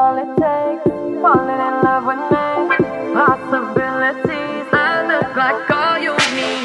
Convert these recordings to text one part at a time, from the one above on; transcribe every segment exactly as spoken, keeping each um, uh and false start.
all it takes. Falling in love with me. Possibilities. I look like all you need.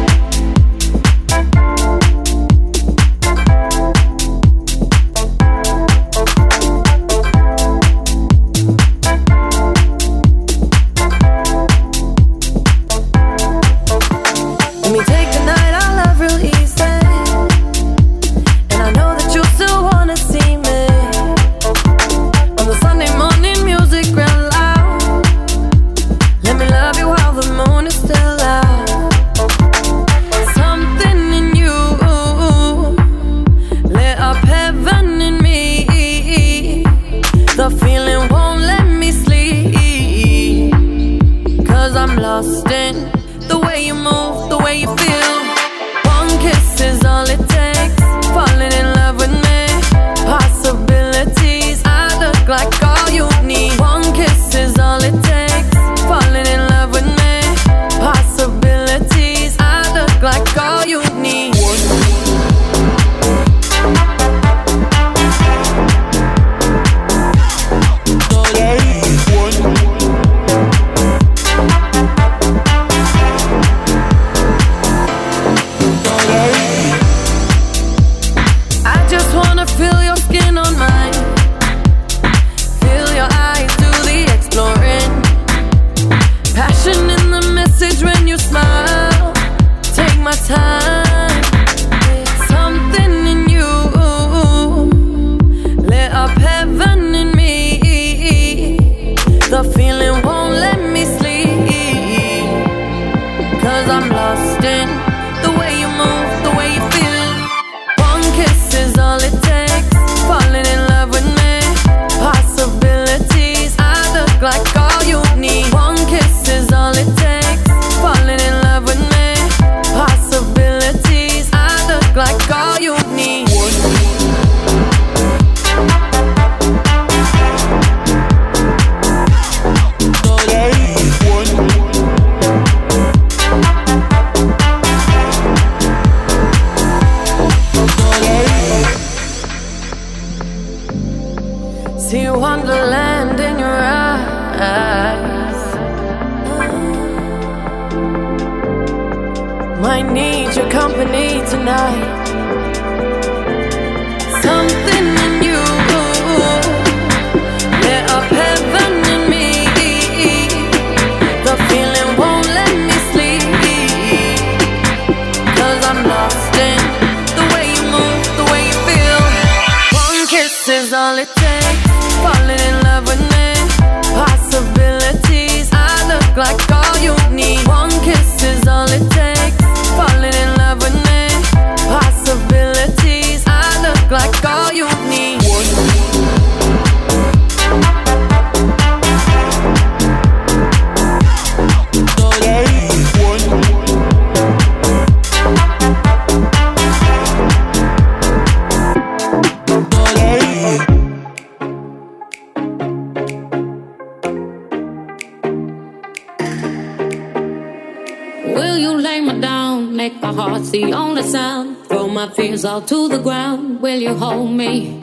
All to the ground, will you hold me?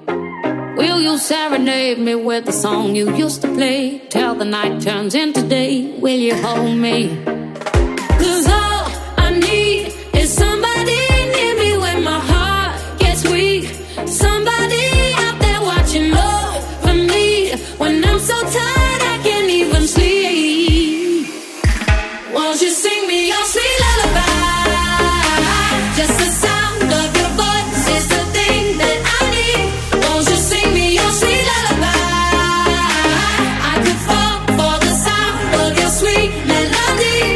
Will you serenade me with the song you used to play till the night turns into day? Will you hold me? 'Cause all I need is somebody near me when my heart gets weak. Somebody out there watching over me when I'm so tired I can't even sleep. Won't you sing me your sweet lullaby? Just a sound. Melody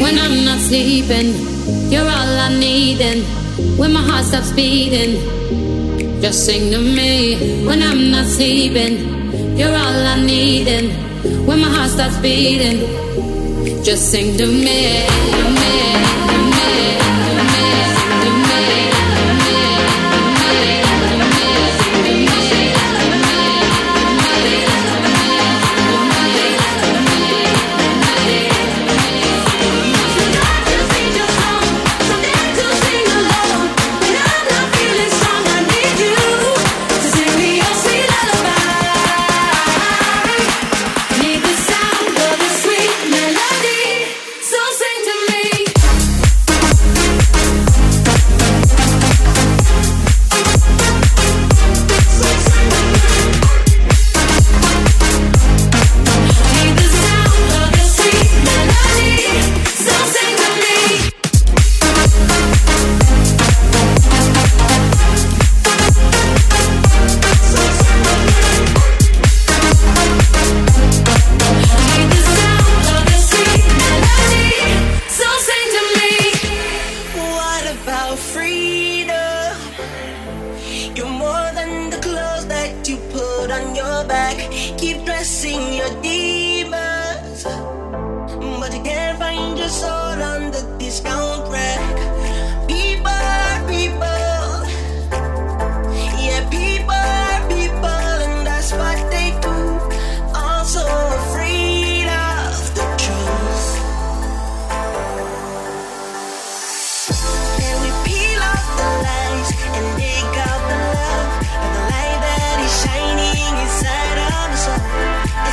when I'm not sleeping. You're all I need, and when my heart stops beating, just sing to me. When I'm not sleeping, you're all I need, and when my heart stops beating, just sing to me. To me, to me, to me, to me.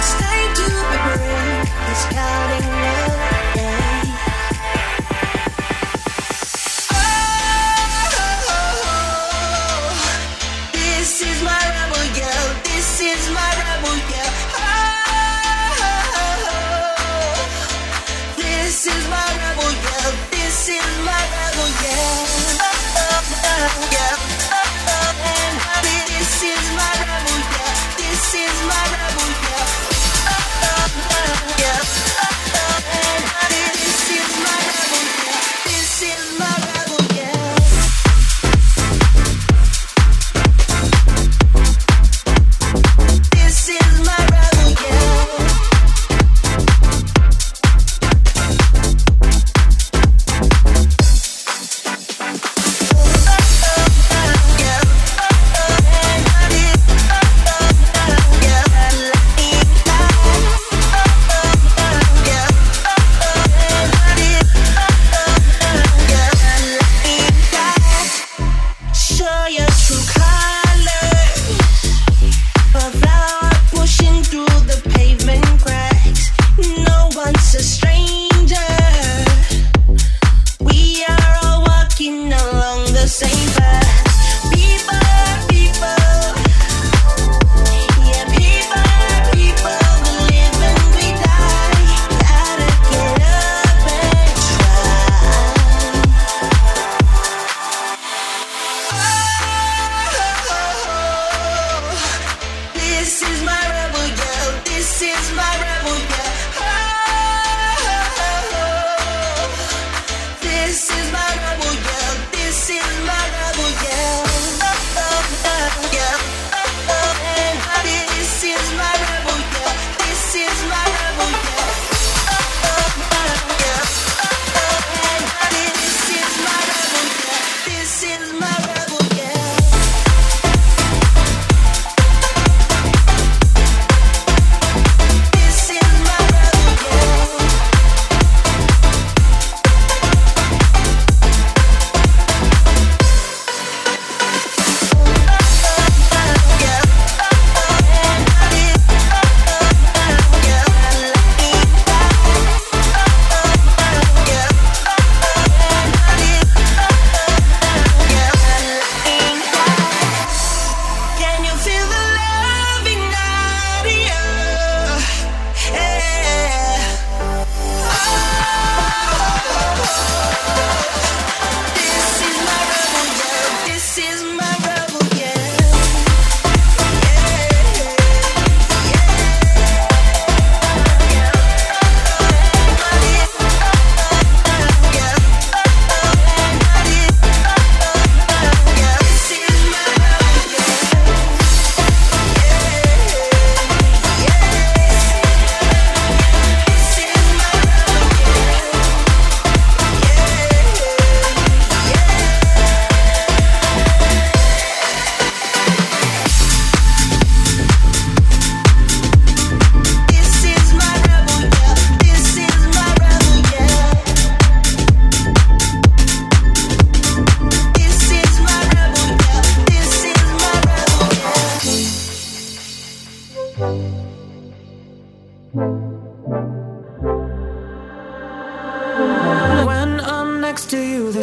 It's counting love, yeah.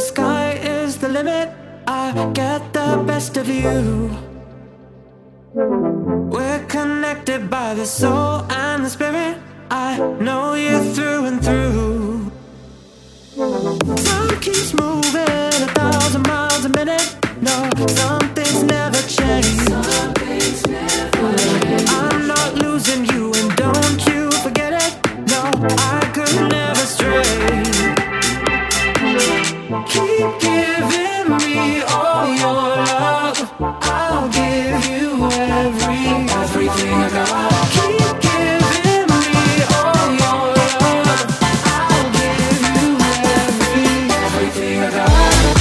sky is the limit. I get the best of you. We're connected by the soul and the spirit. I know you through and through. Time keeps moving a thousand miles a minute. No, something's never changed. Something's never changed. I'm not losing you, and don't you forget it. No, I could never stray. Keep giving me all your love. I'll give you every, everything I got. Keep giving me all your love. I'll give you every, everything I got.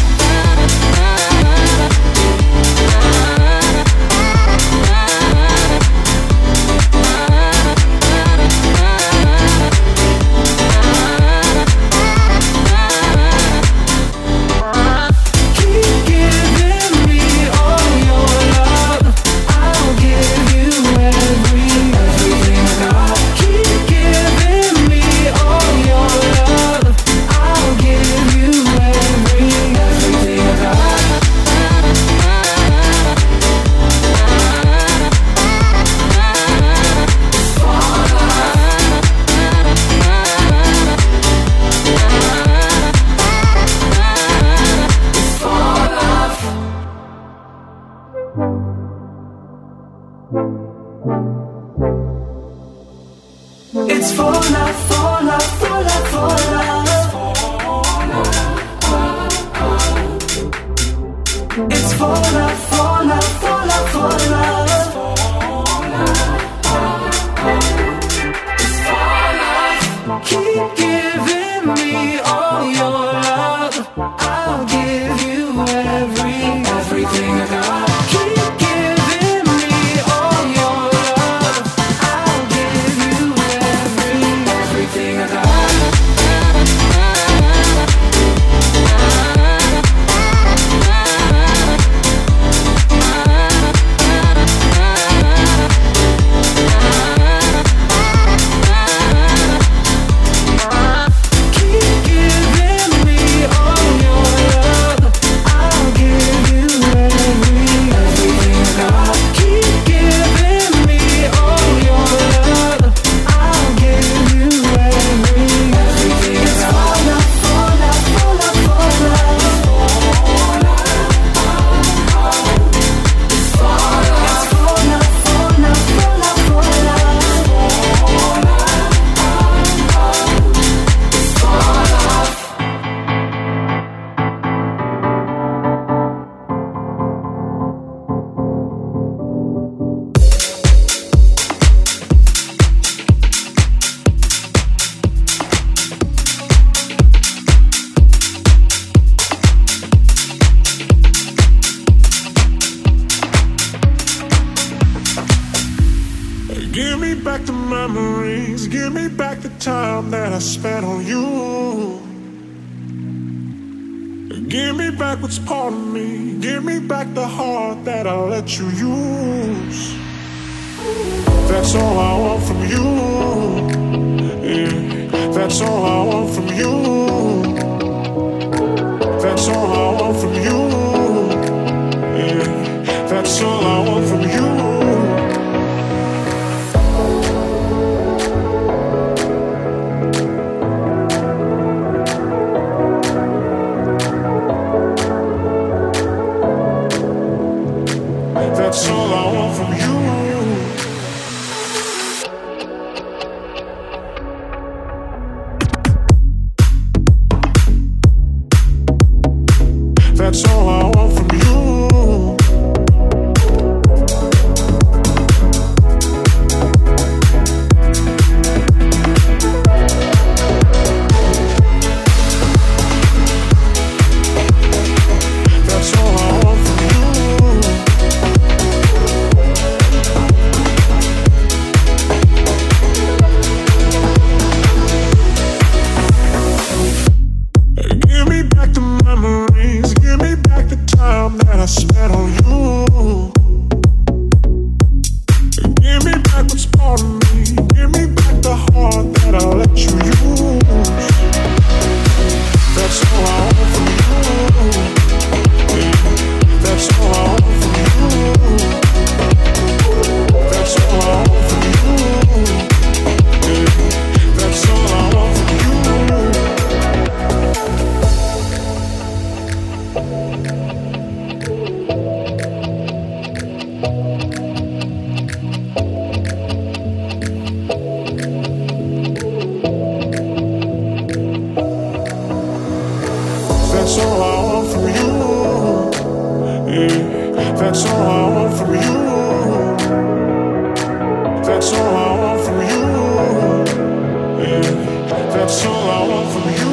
It's for love, for love, for love, for love. It's for love, for love, for love, for love. It's for love. Keep giving me all your love. I'll give you every, everything I got. Keep giving me all your love. I'll give you every, everything I got. Give me back the memories, give me back the time that I spent on you. Give me back what's part of me, give me back the heart that I let you use. That's all I want from you, yeah. That's all I want from you. That's all I want from you, yeah. That's all I want from you. That's all I want from you. That's all I want from you. Yeah, that's all I want from you. That's all I want from you. Yeah, that's all I want from you.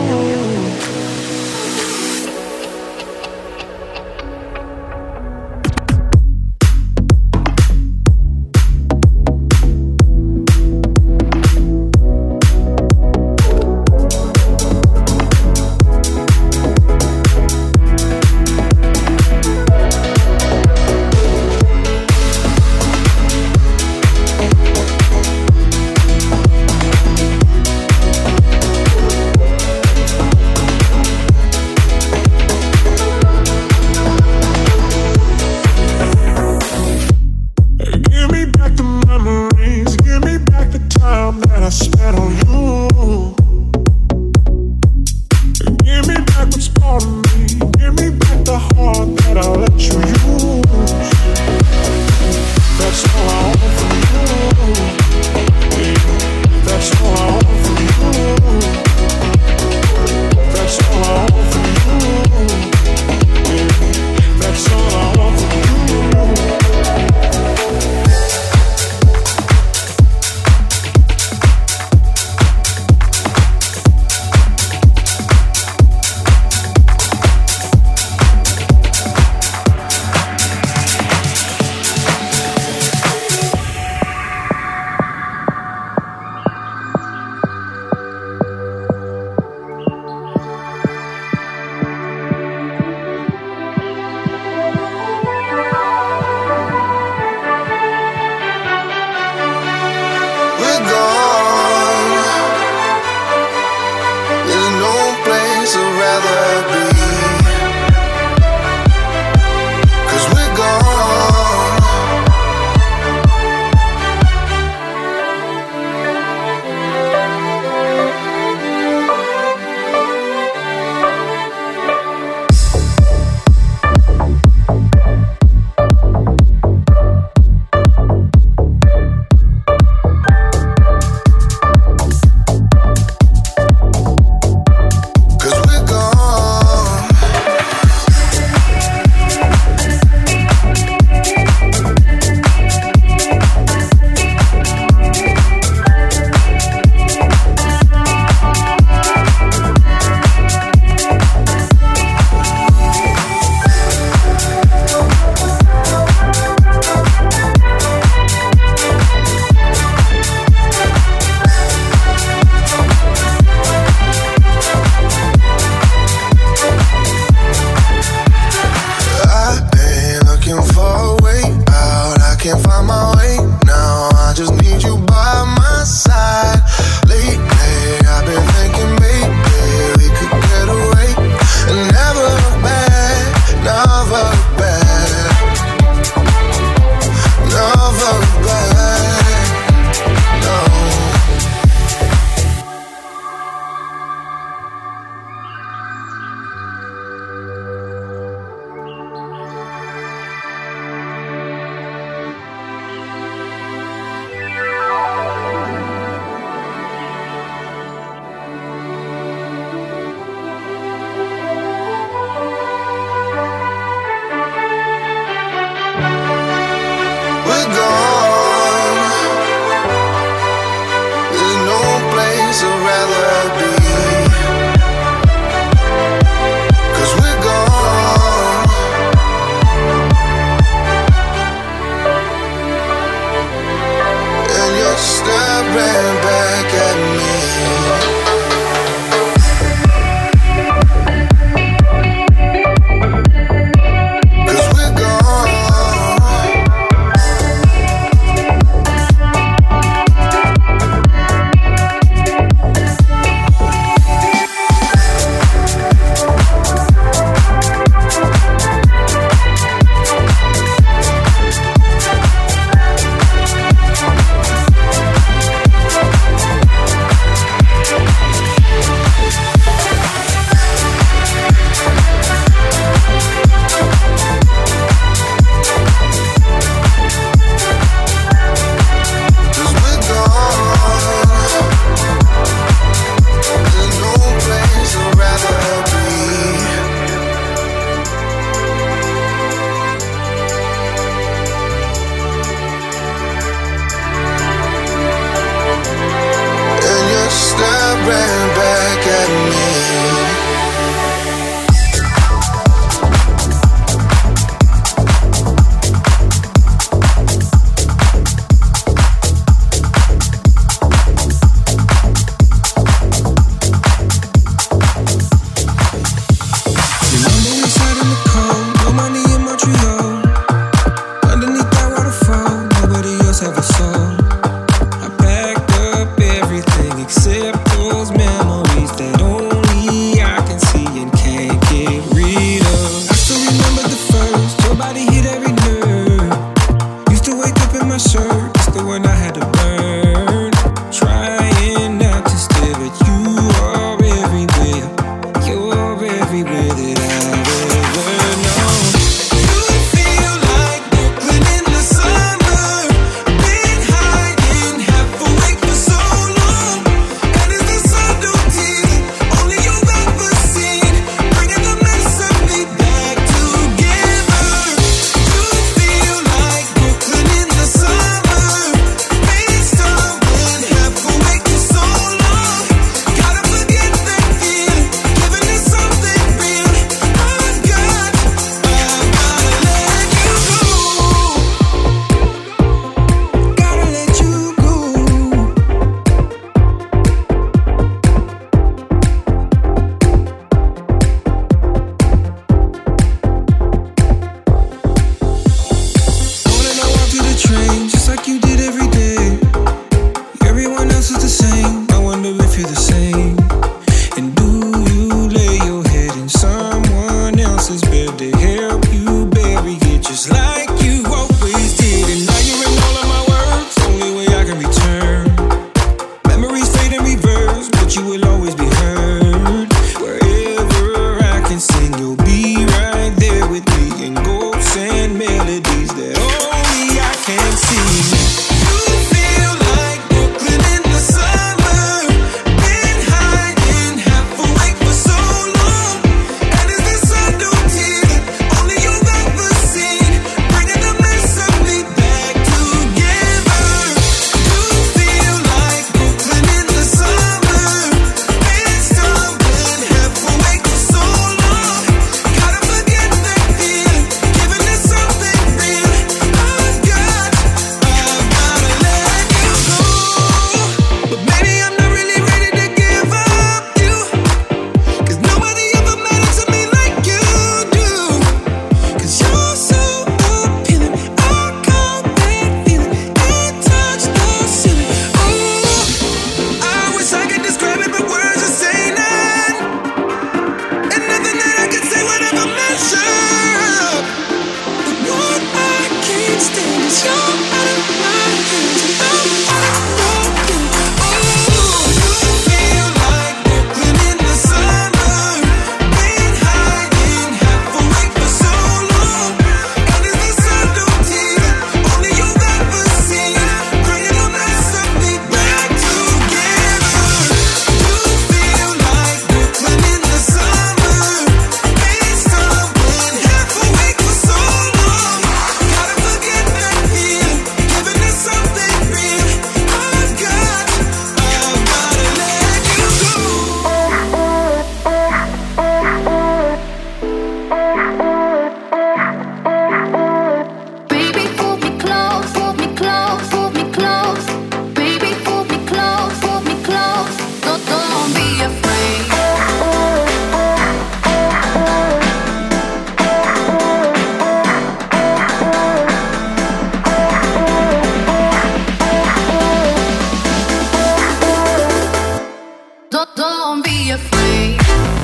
everywhere that I've ever known. You feel like Brooklyn in the summer. Been hiding, half awake for so long. And as the sun don't tease, only you've ever seen, bringing the mess of me back together. You feel like Brooklyn in the summer. Been stumbling, half awake for so long. Gotta forget that feeling, giving it something real. I've got, I've gotta let you go. Gotta let you go. Wanna walk to the train, just like you did every day. Everyone else is the same. I wonder if you're the same. And do you lay your head in someone else's bed to help you bury it just like you always did? And now you're in all of my words, only way I can return. Memories fade in reverse, but you will always be heard. Wherever I can sing, you'll be right there with me in ghosts and melodies that only I can see. You feel like Brooklyn in the summer. Been hiding, half awake for so long. And as the sun don't tease, only you've ever seen, bringing the mess of me back together. You feel like Brooklyn in the summer. Been stumbling, half awake for so long. Gotta forget that feeling, giving it something real. I've got, I've gotta let you go. But maybe I'm not really ready to give up you, 'cause nobody ever mattered to me like you do. 'Cause you're so appealing, I caught that feeling, it touched the ceiling. Oh, I wish I could describe it, but words just say none. And nothing that I can say would ever measure up. But what I can't stand is you're out of my hands, and I'm out of your hands. Oh, you feel like Brooklyn in the summer. Been hiding, half awake for so long. And as the sun don't tease, only you've ever seen, bringing the mess of me back together. You feel like Brooklyn in the summer. Been stumbling, half awake for so long. Gotta forget that feeling, giving it something real. I've got, I've gotta let you go. Baby, hold me close, hold me close, hold me close. Baby, hold me close, hold me close. Don't, don't be afraid. Don't, don't be afraid.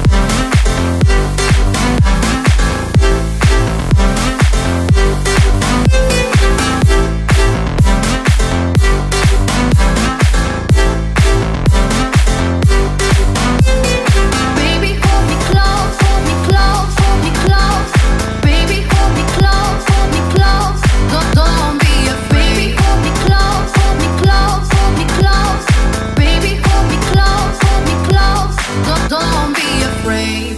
Baby, hold me close, hold me close, hold me close. Baby, hold me close, hold me close. Don't, don't be afraid. Baby, hold me close, hold me close, hold me close. Baby, hold me close, hold me close. Don't, don't be afraid.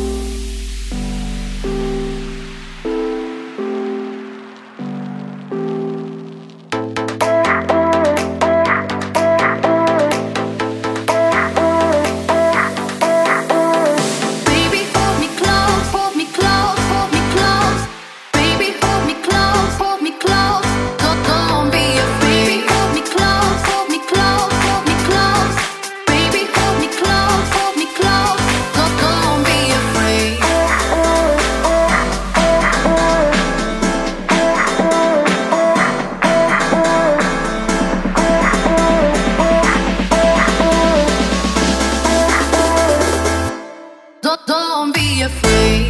Baby, hold me close, hold me close, hold me close. Baby, hold me close, hold me close. Don't, don't be afraid. Baby, hold me close, hold me close, hold me close. Baby, hold me close, hold me close. Don't, don't be afraid. Don't, don't be afraid.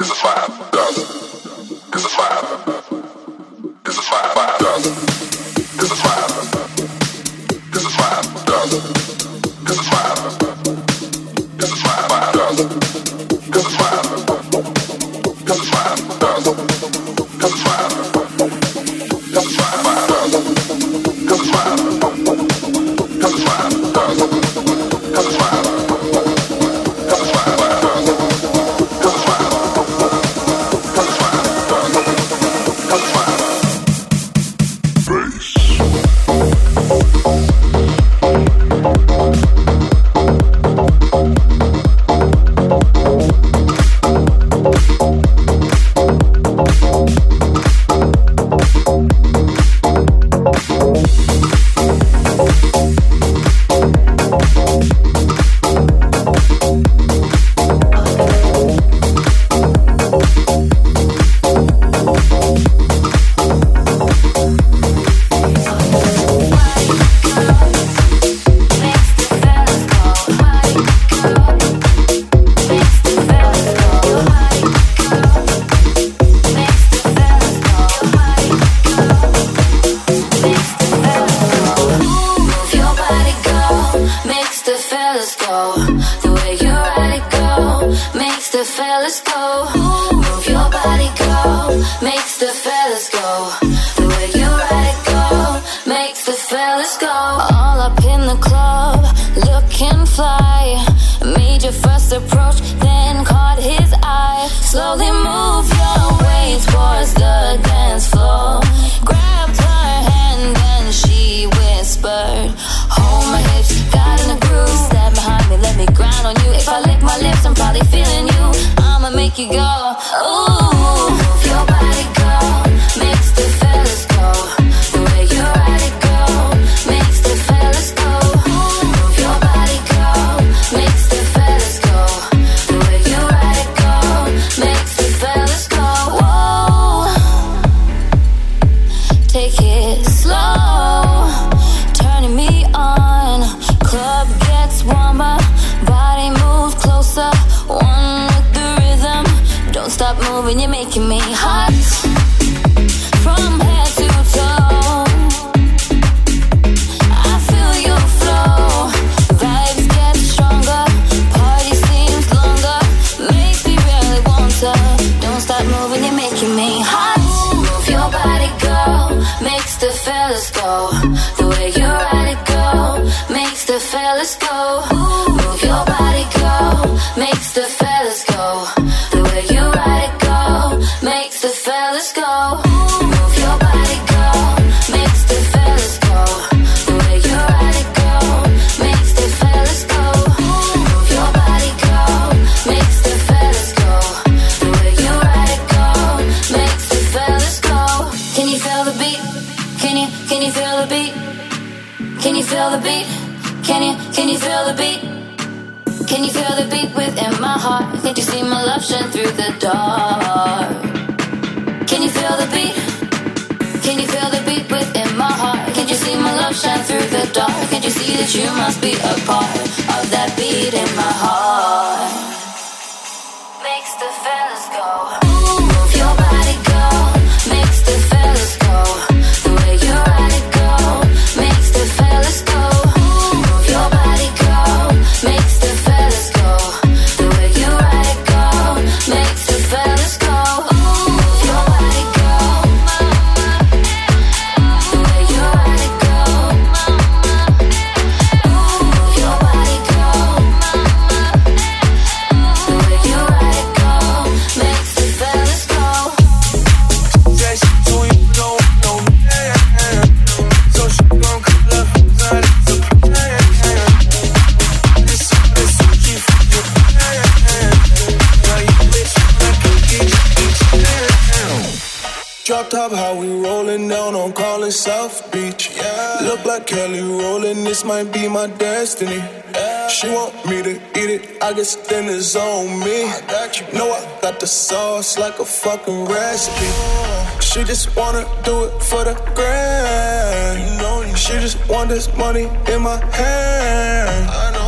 Drop top, how we rolling down on Collins South Beach. Yeah. Look like Kelly rolling, this might be my destiny. Yeah. She want me to eat it, I guess then it's on me. I got you. Know I got the sauce like a fucking recipe. She just wanna do it for the grand. You know, she just want this money in my hand. I know you. I'm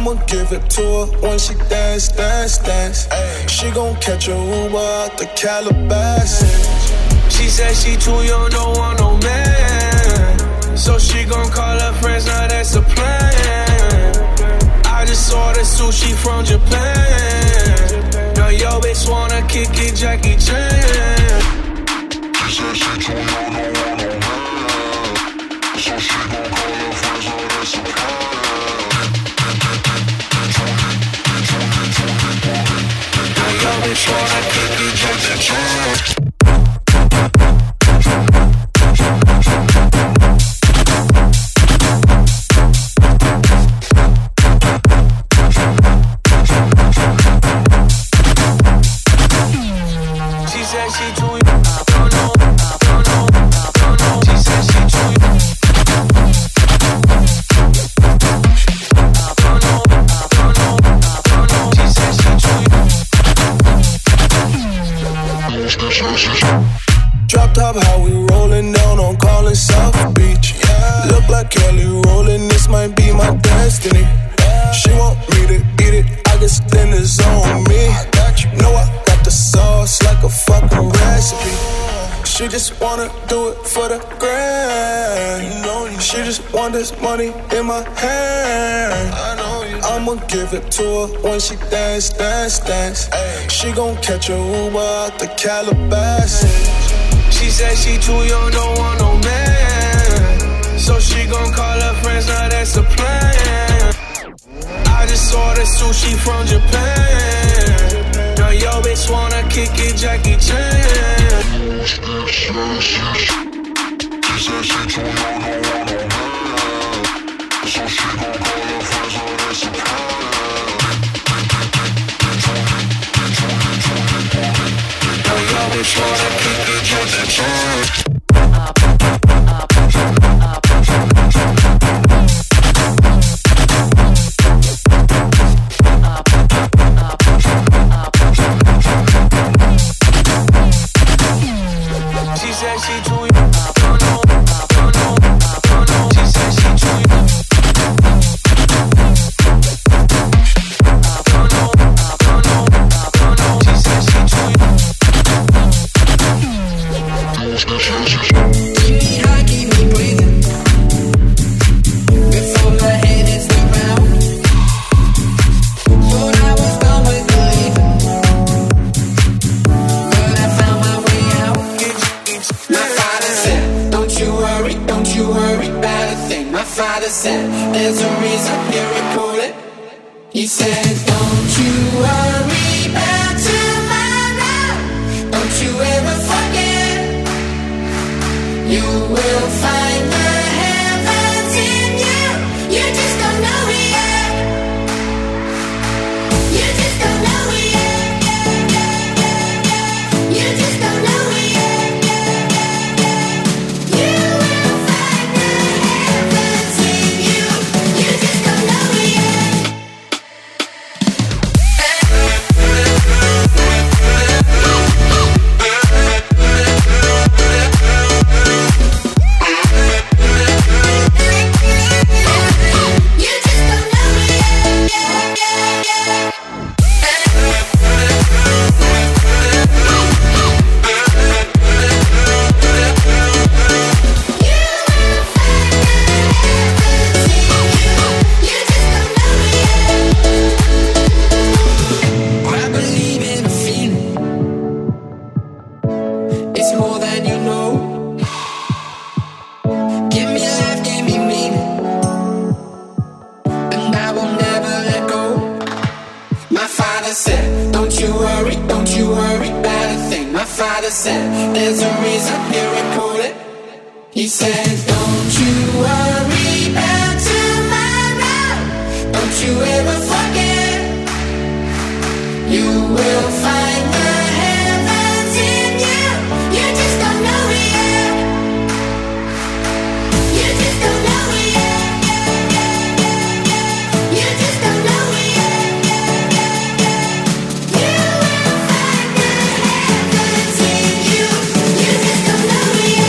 I'ma give it to her when she dance, dance, dance. She gon' catch a Uber out the Calabasas. She said she too young, don't want no man. So she gon' call her friends, now that's a plan. I just saw the sushi from Japan. Now yo bitch wanna kick it, Jackie Chan. She said she too young, don't want no man. So she gon' call her friends, now that's a plan. Now yo bitch wanna kick it, Jackie Chan. Drop top, how we rollin' down on Collins South Beach. Yeah. Look like Kelly rollin', this might be my destiny. Yeah. She want me to eat it, I guess then it's on me. I got you, know I got the sauce like a fucking recipe. She just wanna do it for the grand. You know you she just want this money in my hand. I know you. I'ma give it to her when she dance, dance, dance. Ay. She gon' catch a Uber out the Calabasas. She said she too young, don't want no man. So she gon' call her friends, now that's a plan. I just saw the sushi from Japan. Now yo bitch wanna kick it, Jackie Chan. She said she too young, don't want no man. So she gon' call her friends, now that's a plan. Now yo bitch wanna kick it, Jackie Chan. She said she too young, don't know, don't know, don't know. She said she too young, don't know, don't know, don't know. She said she too young. Keep me high, keep me breathing. Before my head hits the ground. Thought I was done with believing, but I found my way out. My father said, don't you worry, don't you worry about a thing. My father said, there's a reason, here we pull it. He said, don't you worry about tomorrow. Don't you ever forget. You will find the heavens in you. You just don't know it yet. You just don't know it yet. You just don't know it yet. You will find the heavens in you. You just don't know it yet. He said, don't you worry about tomorrow. Don't you ever forget. You will find the heavens in you. You just don't know it yet. You just don't know it yet. You just don't know it yet. You will find the heavens in you. You just don't know it yet.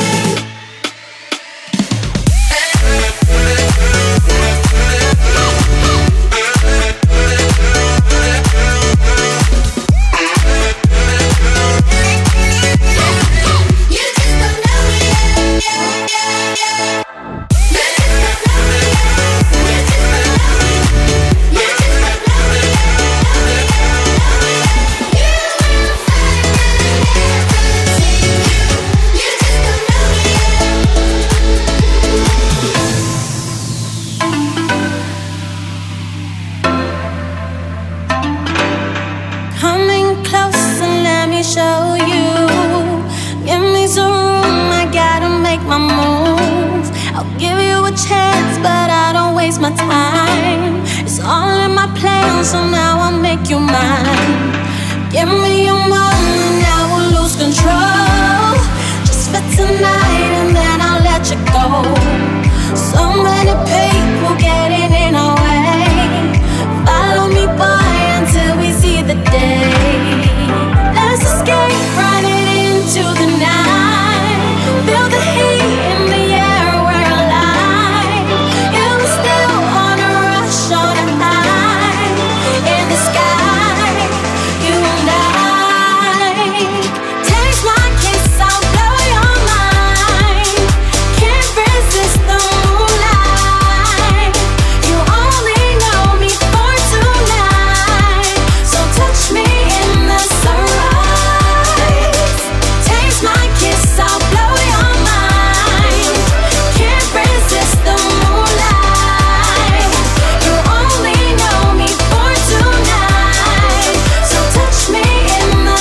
my time. It's all in my plans, so now I'll make you mine. Give me your moment, now we'll lose control. Just for tonight and then I'll let you go. So many people getting in our way. Follow me, boy, until we see the day. Let's escape, running into the night. Feel the heat in the air, we're alive. You were still on a rush, on a high. In the sky, you and I. Taste my kiss, I'll blow your mind. Can't resist the moonlight. You only know me for tonight, so touch me in the sunrise. Taste my kiss, I'll blow your mind. Can't resist the moonlight. You only know me for tonight, so touch me in the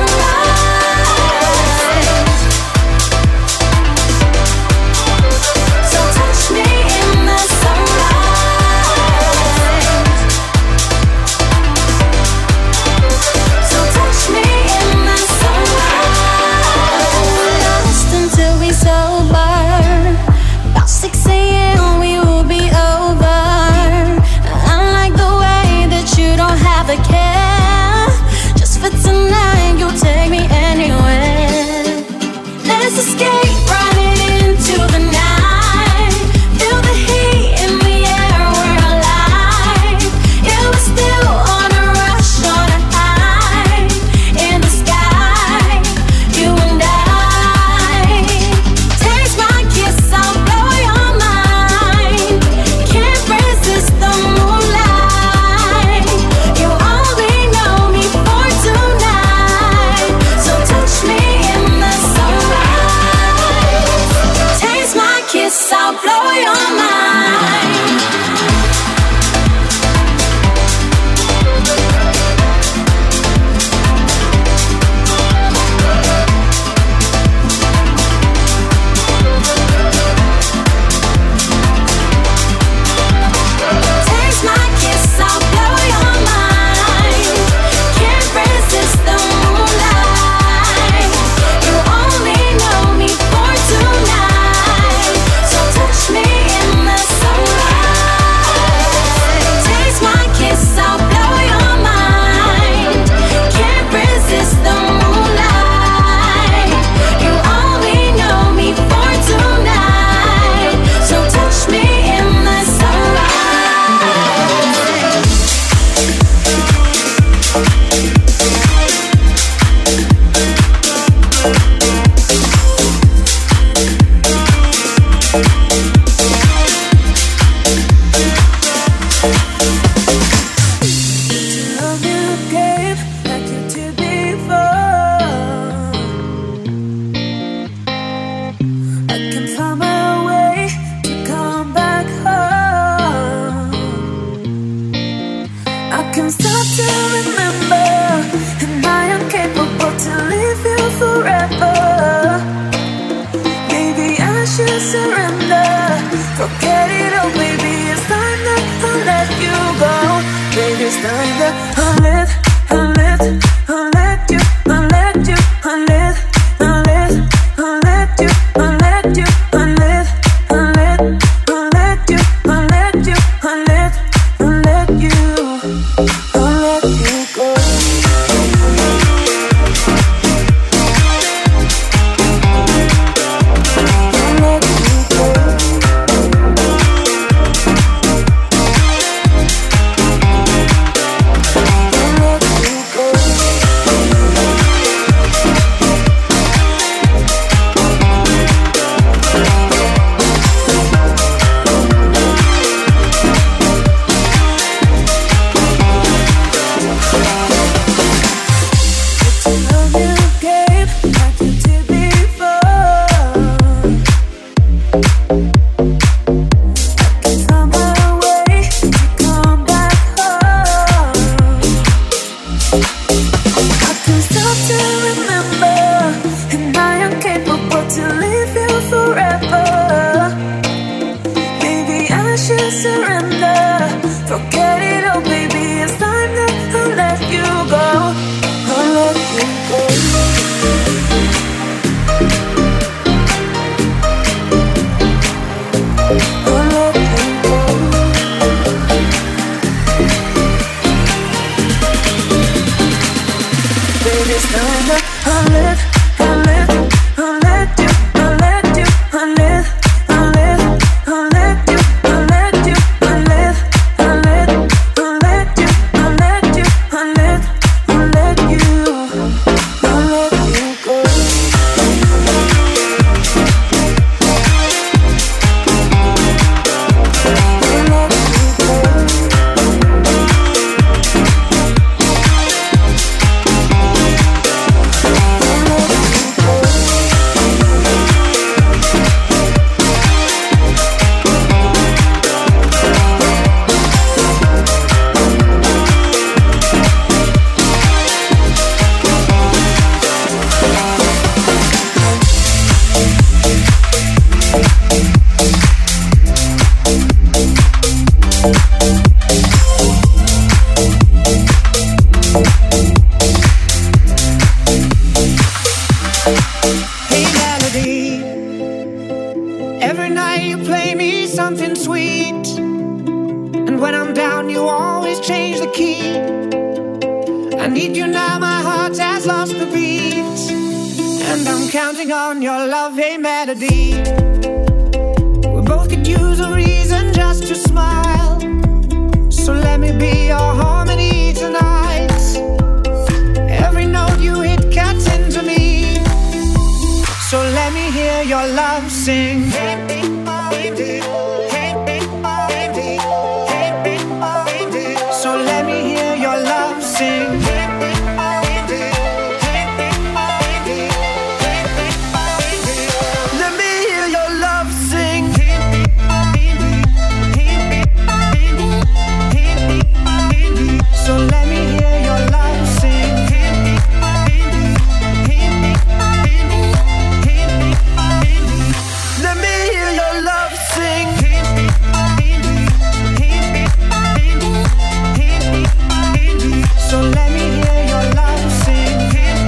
sunrise. So touch me in the sunrise. So touch me in the sunrise. Lost until we sober. About six a.m. we will be over. I like the way that you don't have a care. Just for tonight, you'll take me anywhere. Let's escape, running into the night. Feel the heat in the air, we're alive. You were still on a rush, on a high. In the sky, you and I. Taste my kiss, I'll blow your mind. Can't resist the moonlight. You only know me for tonight, so touch me in the sunrise. Taste my kiss, I'll blow your mind. Taste my kiss, I'll blow your mind. Can't resist the moonlight. You only know me for tonight, so touch me in the sunrise. Taste my kiss, I'll blow your mind. Can't resist the moonlight. You only know me for tonight, so touch me in the sunrise. Love you again like you did before. I can find my way to come back home. I can start to remember, and I am capable to leave you forever. Maybe I should surrender. Forget it all, baby. It's time that I let you go. Baby, it's time that I let, I let, I let you, I let you, I let, I let, I let you, I let you, I let, I let, I let you, I let you, I let, I let you, I let you go. I let you go. counting on your love, hey melody. We both could use a reason just to smile. So let me be your harmony tonight. Every note you hit cuts into me. So let me hear your love sing. So let me hear your love sing. Let me hear your love sing. So let me hear your love sing. Let me hear your love sing. So let me hear your love sing.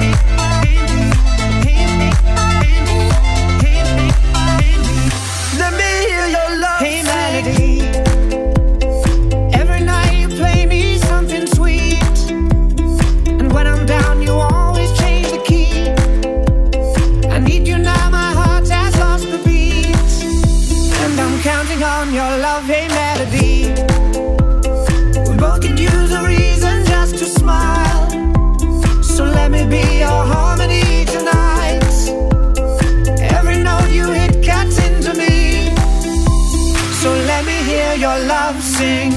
Let me hear your love hey, melody. Every night you play me something sweet, and when I'm down you always change the key. I need you now, my heart has lost the beat, and I'm counting on your love, hey melody. We both could use a reason just to smile. So let me be your harmony tonight. Every note you hit cuts into me. So let me hear your love sing.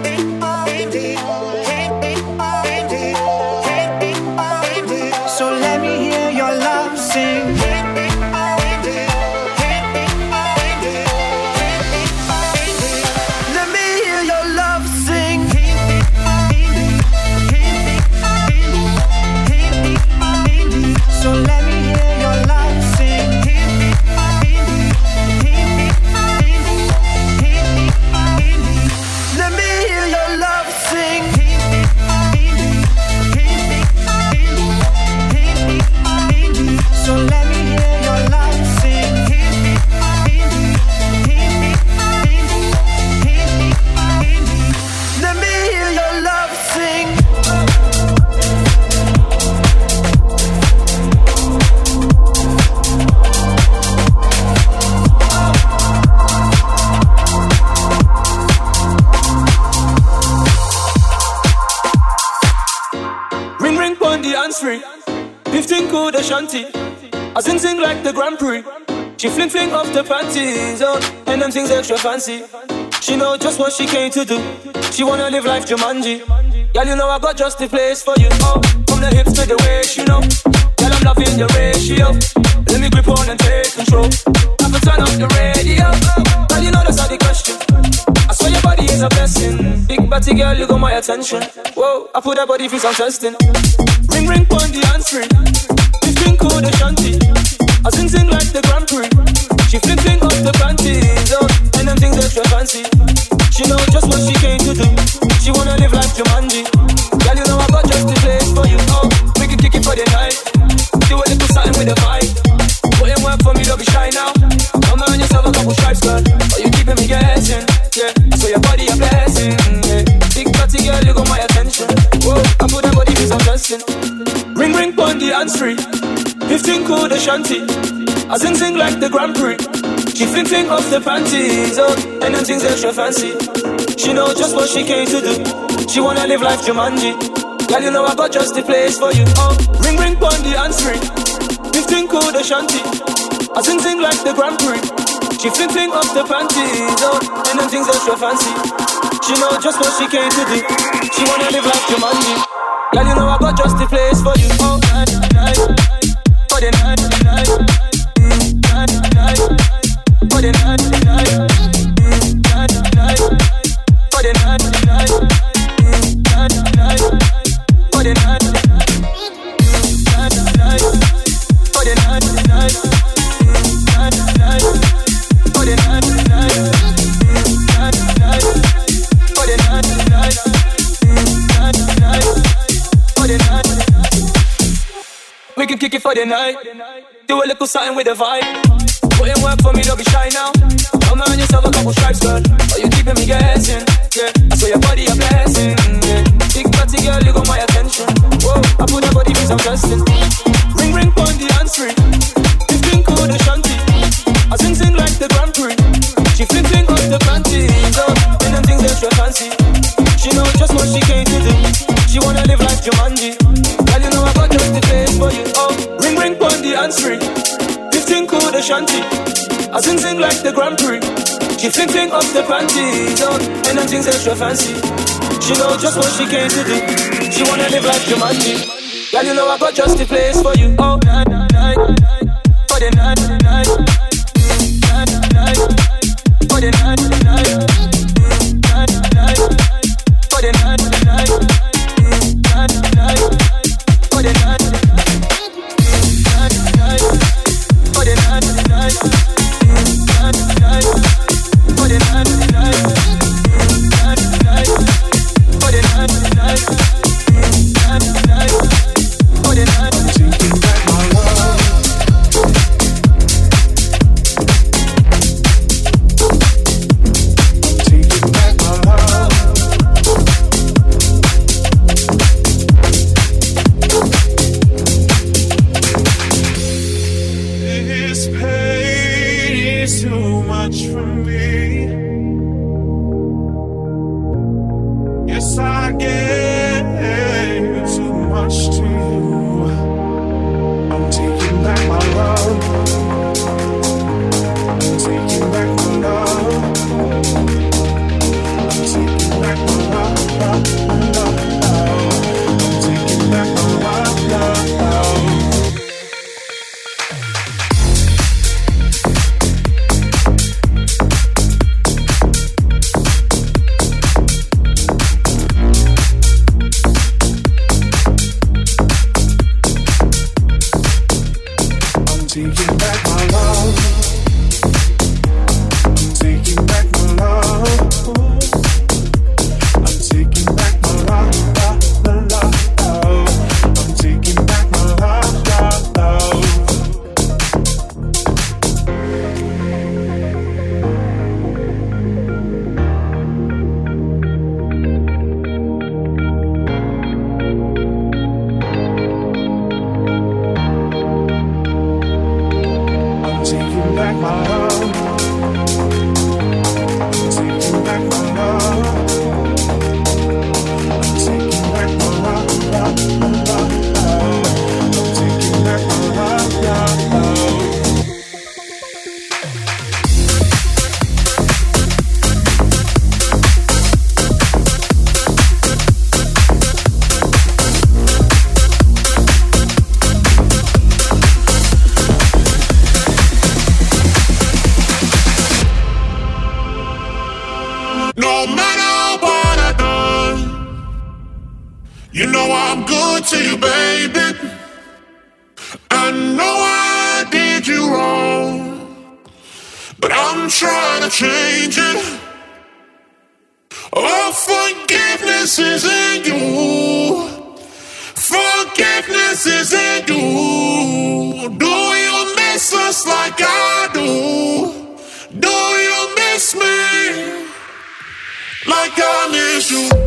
So let me hear your love sing. Let me hear your love sing. So let me hear your love sing. Let me hear your love sing. So let me hear your love sing. Let me hear your love sing. Ring ring pon the answering. Fifteen code Ashanti. I sing sing like the Grand Prix. She fling fling off the panties, oh, and them things extra fancy. She know just what she came to do. She wanna live life Jumanji. Girl, you know I got just the place for you. Oh, from the hips to the waist, you know. Girl, I'm loving your ratio. Let me grip on and take control. I can turn up the radio. Girl, you know that's not the question. I swear your body is a blessing. Big body girl, you got my attention. Whoa, I put that body through some testing. Ring ring pon the answering. Fifteen code Ashanti. I sing sing like the Grand Prix. She fling fling off the panties, oh, and them things extra fancy. She know just what she came to do. She wanna live like Jumanji. Girl, you know I got just the place for you. Oh, we can kick it for the night. Do a little something with the vibe. Put in work for me, don't be shy now. Come on yourself a couple stripes, girl. Oh, you keeping me guessing. Yeah, I saw your body a blessing. Yeah, big fatty girl, you got my attention. Whoa, I put that body through some testing. Ring ring pon the answering. Fifteen code Ashanti. I sing sing like the Grand Prix. She fling fling off the panties, oh, and them things extra fancy. She know just what she came to do. She wanna live life Jumanji. Girl, you know I got just the place for you. Oh, ring ring pon the answering. Fifteen code Ashanti. I sing sing like the Grand Prix. She fling fling off the panties, oh, and them things extra fancy. She know just what she came to do. She wanna live life Jumanji. Girl, you know I got just the place for you. Oh, night, night, for the night, night, night, night, for the night, night, night, night, for the night, night, night, night, for the night, night, night, for the night, night, night, night, for the night, night, night, night, for the night, night, night, for the night. We can kick it for the night. Do a little something with the vibe. Put in work for me, don't be shy now. Come on yourself a couple stripes, girl. Oh, you keeping me guessing. Yeah, I saw your body a blessing. Yeah, big fatty girl, you got my attention. Whoa, I put that body through some testing. Ring ring pon the answering. dance free. Fifteen cool the shanty. I sing sing like the Grand Prix. She fling fling up the panties, oh, and them things extra fancy. She know just what she came to do. She wanna live like Jumanji. Girl, you know I got just the place for you. Oh, night, night, for the night, night, night, night, for the night, night, night, night, for the night, night, night, night, for the night, night, night, for the night, night, night, night, for the night, night, night, night, for the night, night, night, night, for the night. Taking back my love. Taking back my love. This pain is too much for me. Yes, I gave too much to you. I'm taking back my love. I'm taking back my love. I'm taking back my love, love, love, love. I'm taking back my love, love, love. Taking back my love. I'm taking back my love. I'm taking back my love, love, love, love. I'm taking back my love, love, love. I'm taking back my love. I'm taking back my love. I'm taking back my love, love, love, love. I'm taking back my love, love, love. No matter what I've done, you know I'm good to you, baby. I know I did you wrong, but I'm trying to change it. Oh, forgiveness is in you. Forgiveness is in you. Do you miss us like I do? Do you miss me like I miss you?